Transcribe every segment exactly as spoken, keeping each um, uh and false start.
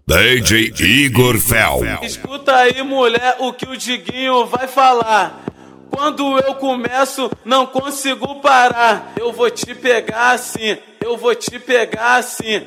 D J Igor Fel. Escuta aí, mulher, o que o Diguinho vai falar. Quando eu começo, não consigo parar. Eu vou te pegar assim, eu vou te pegar assim.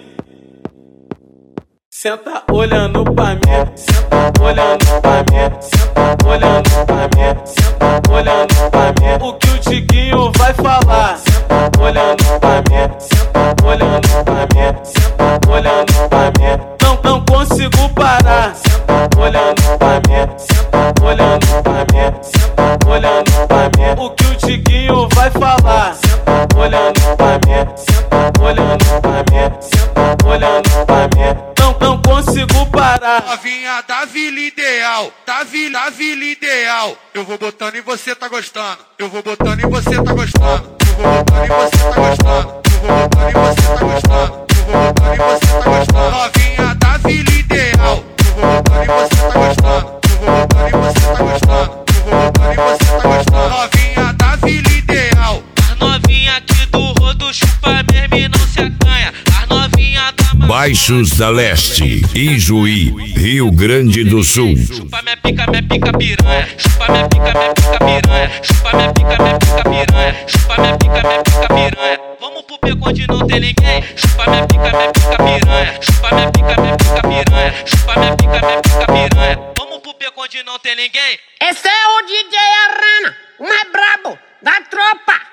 Senta olhando pra mim, senta olhando pra mim, senta olhando pra mim, senta olhando pra mim. O que o Diguinho vai falar? Senta olhando pra mim, senta olhando pra mim, senta olhando pra mim. Não, não consigo parar. Senta olhando pra mim, senta olhando pra mim, senta olhando pra mim. O que o Diguinho vai falar? Senta olhando pra mim, senta olhando pra mim, senta olhando pra mim. Não, não consigo parar. Novinha da vila ideal, da vila, da vila ideal. Eu vou botando e você tá gostando. Eu vou botando e você tá gostando. Eu vou botando e você tá gostando. Eu vou botando e você tá gostando. Eu vou botando e você tá gostando. Novinha da vila ideal. Eu vou botando e você tá gostando. Eu vou botando e você tá gostando. Eu vou botando e você tá gostando. Novinha da vila ideal. As novinha aqui do rodo chupa mesmo e não se acanha. As novinha da Baixos da Leste, Ijuí, Rio Grande do Sul. chupa minha pica, minha pica piranha. Chupa minha pica, minha pica piranha. Chupa minha pica, minha pica piranha. Chupa minha pica, minha pica piranha. Vamos pro beco onde não tem ninguém. Chupa minha pica, minha pica piranha. Chupa minha pica, minha pica piranha. Chupa minha pica, minha pica piranha. Vamos pro beco onde não tem ninguém. Esse é o D J Arana, o mais brabo da tropa.